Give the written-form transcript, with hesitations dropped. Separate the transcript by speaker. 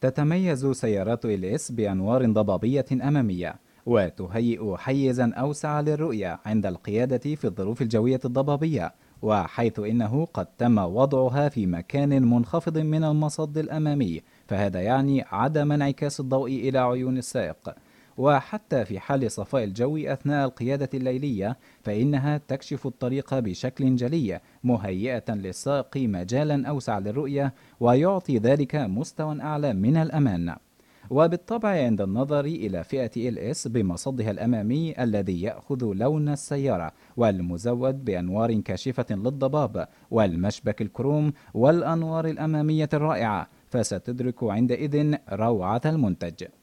Speaker 1: تتميز سيارات LS بأنوار ضبابية أمامية، وتهيئ حيزا أوسع للرؤية عند القيادة في الظروف الجوية الضبابية، وحيث إنه قد تم وضعها في مكان منخفض من المصد الأمامي، فهذا يعني عدم انعكاس الضوء إلى عيون السائق. وحتى في حال صفاء الجو أثناء القيادة الليلية فإنها تكشف الطريق بشكل جلي، مهيئة للسائق مجالا أوسع للرؤية، ويعطي ذلك مستوى أعلى من الأمان. وبالطبع عند النظر إلى فئة LS بمصدها الأمامي الذي يأخذ لون السيارة والمزود بأنوار كاشفة للضباب والمشبك الكروم والأنوار الأمامية الرائعة، فستدرك عندئذ روعة المنتج.